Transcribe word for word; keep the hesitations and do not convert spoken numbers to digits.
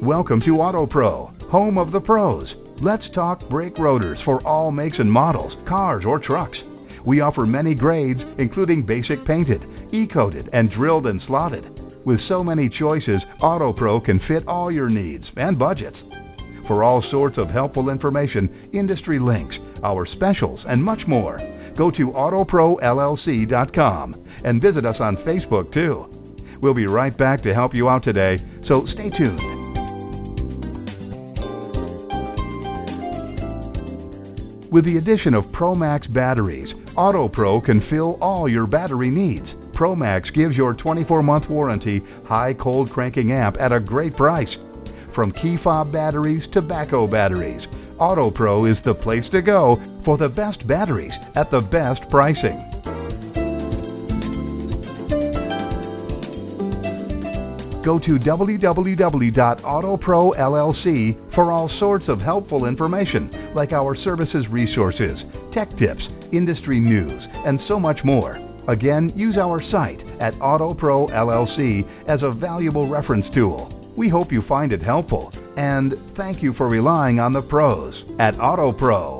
Welcome to AutoPro, home of the pros. Let's talk brake rotors for all makes and models, cars or trucks. We offer many grades, including basic painted, E-coated, and drilled and slotted. With so many choices, AutoPro can fit all your needs and budgets. For all sorts of helpful information, industry links, our specials, and much more, go to auto pro L L C dot com and visit us on Facebook too. We'll be right back to help you out today, so stay tuned. With the addition of ProMax batteries, AutoPro can fill all your battery needs. ProMax gives your twenty-four month warranty high cold cranking amp at a great price. From key fob batteries to tobacco batteries, AutoPro is the place to go for the best batteries at the best pricing. Go to w w w dot auto pro L L C for all sorts of helpful information like our services resources, tech tips, industry news, and so much more. Again, use our site at AutoPro L L C as a valuable reference tool. We hope you find it helpful, and thank you for relying on the pros at AutoPro.